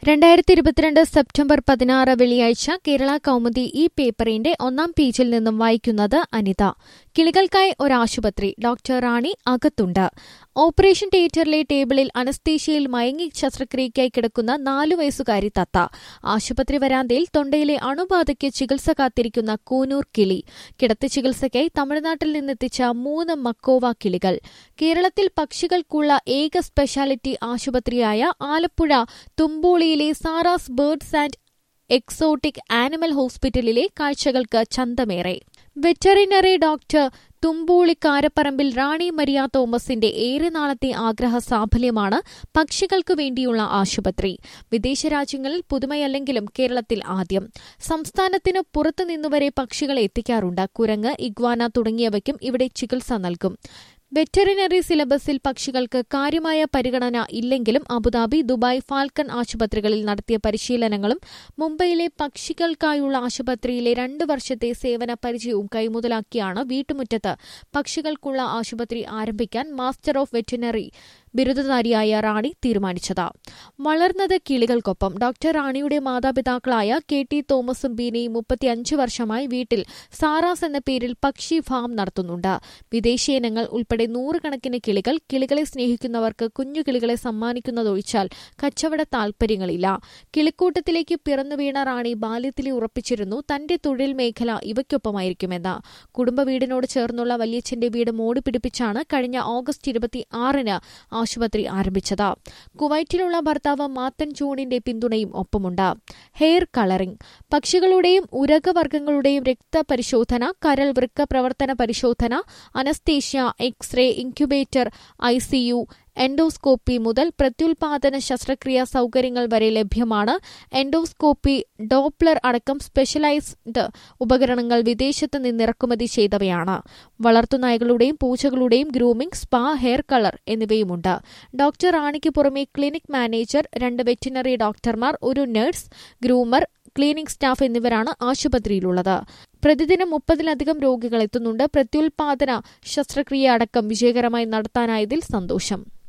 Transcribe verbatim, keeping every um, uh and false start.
രണ്ടായിരത്തി ഇരുപത്തിരണ്ട് സെപ്റ്റംബർ പതിനാറ് വെള്ളിയാഴ്ച കേരള കൗമുദി ഈ പേപ്പറിന്റെ ഒന്നാം പേജിൽ നിന്നും വായിക്കുന്നത് അനിത. കിളികൾക്കായി ഒരാശുപത്രി, ഡോക്ടർ റാണി അകത്തുണ്ട്. ഓപ്പറേഷൻ തിയേറ്ററിലെ ടേബിളിൽ അനസ്തീഷ്യയിൽ മയങ്ങി ശസ്ത്രക്രിയയ്ക്കായി കിടക്കുന്ന നാലു വയസ്സുകാരി തത്ത. ആശുപത്രി വരാന്തയിൽ തൊണ്ടയിലെ അണുബാധയ്ക്ക് ചികിത്സ കാത്തിരിക്കുന്ന കൂനൂർ കിളി. കിടത്തി ചികിത്സയ്ക്കായി തമിഴ്നാട്ടിൽ നിന്നെത്തിച്ച മൂന്ന് മക്കോവ കിളികൾ. കേരളത്തിൽ പക്ഷികൾക്കുള്ള ഏക സ്പെഷ്യാലിറ്റി ആശുപത്രിയായ ആലപ്പുഴ തുമ്പോളിയിലെ Sara's birds and exotic animal ഹോസ്പിറ്റലിലെ കാഴ്ചകൾക്ക് ചന്തമേറെ. Veterinary doctor Thumpoly Karapparambil Rani Maria തോമസിന്റെ ഏറെ നാളത്തെ ആഗ്രഹ സാഫല്യമാണ് പക്ഷികൾക്കു വേണ്ടിയുള്ള ആശുപത്രി. വിദേശ രാജ്യങ്ങളിൽ പുതുമയല്ലെങ്കിലും കേരളത്തിൽ ആദ്യം. സംസ്ഥാനത്തിനു പുറത്തുനിന്നുവരെ പക്ഷികളെ എത്തിക്കാറുണ്ട്. കുരങ്ങ്, ഇഗ്വാന തുടങ്ങിയവയ്ക്കും ഇവിടെ ചികിത്സ നൽകും. വെറ്ററിനറി സിലബസിൽ പക്ഷികൾക്ക് കാര്യമായ പരിഗണന ഇല്ലെങ്കിലും അബുദാബി, ദുബായ്, ഫാൽക്കൺ ആശുപത്രികളിൽ നടത്തിയ പരിശീലനങ്ങളും മുംബൈയിലെ പക്ഷികൾക്കായുള്ള ആശുപത്രിയിലെ രണ്ടു വർഷത്തെ സേവന പരിചയവും കൈമുതലാക്കിയാണ് വീട്ടുമുറ്റത്ത് പക്ഷികൾക്കുള്ള ആശുപത്രി ആരംഭിക്കാൻ മാസ്റ്റർ ഓഫ് വെറ്ററിനറി ബിരുദധാരിയായ റാണി തീരുമാനിച്ചത്. വളർന്നത് കിളികൾക്കൊപ്പം. ഡോക്ടർ റാണിയുടെ മാതാപിതാക്കളായ കെ ടി തോമസും ബീനയും മുപ്പത്തിയഞ്ച് വർഷമായി വീട്ടിൽ സാറാസ് എന്ന പേരിൽ പക്ഷി ഫാം നടത്തുന്നുണ്ട്. വിദേശീയനങ്ങൾ ഉൾപ്പെടെ നൂറുകണക്കിന് കിളികൾ. കിളികളെ സ്നേഹിക്കുന്നവർക്ക് കുഞ്ഞു കിളികളെ സമ്മാനിക്കുന്നതൊഴിച്ചാൽ കച്ചവട താൽപര്യങ്ങളില്ല. കിളിക്കൂട്ടത്തിലേക്ക് പിറന്നുവീണ റാണി ബാല്യത്തിലെ ഉറപ്പിച്ചിരുന്നു തന്റെ തൊഴിൽ മേഖല ഇവയ്ക്കൊപ്പമായിരിക്കുമെന്ന്. കുടുംബ വീടിനോട് ചേർന്നുള്ള വല്യച്ഛന്റെ വീട് മോടി പിടിപ്പിച്ചാണ് കഴിഞ്ഞ ഓഗസ്റ്റ് ഇരുപത്തി ആറിന് ആശുപത്രി ആരംഭിച്ചത്. കുവൈറ്റിലുള്ള ഭർത്താവ് മാത്തൻ ജോണിന്റെ പിന്തുണയും ഒപ്പമുണ്ട്. Hair colouring. പക്ഷികളുടെയും ഉരകവർഗ്ഗങ്ങളുടെയും രക്തപരിശോധന, കരൾ വൃക്ക പ്രവർത്തന പരിശോധന, anaesthesia, x-ray, incubator, ICU, endoscopy മുതൽ പ്രത്യുൽപാദന ശസ്ത്രക്രിയാ സൌകര്യങ്ങൾ വരെ ലഭ്യമാണ്. എൻഡോസ്കോപ്പി, ഡോപ്ലർ അടക്കം സ്പെഷ്യലൈസ്ഡ് ഉപകരണങ്ങൾ വിദേശത്ത് നിന്നിറക്കുമതി ചെയ്തവയാണ്. വളർത്തുനായകളുടെയും പൂച്ചകളുടെയും ഗ്രൂമിംഗ്, സ്പാ, ഹെയർ കളർ എന്നിവയുമുണ്ട്. ഡോക്ടർ റാണിക്ക് പുറമെ ക്ലിനിക് മാനേജർ, രണ്ട് വെറ്റിനറി ഡോക്ടർമാർ, ഒരു നഴ്സ്, ഗ്രൂമർ, ക്ലീനിംഗ് സ്റ്റാഫ് എന്നിവരാണ് ആശുപത്രിയിലുള്ളത്. പ്രതിദിനം മുപ്പതിലധികം രോഗികൾ എത്തുന്നുണ്ട്. പ്രത്യുൽപാദന ശസ്ത്രക്രിയ അടക്കം വിജയകരമായി നടത്താനായതിൽ സന്തോഷം.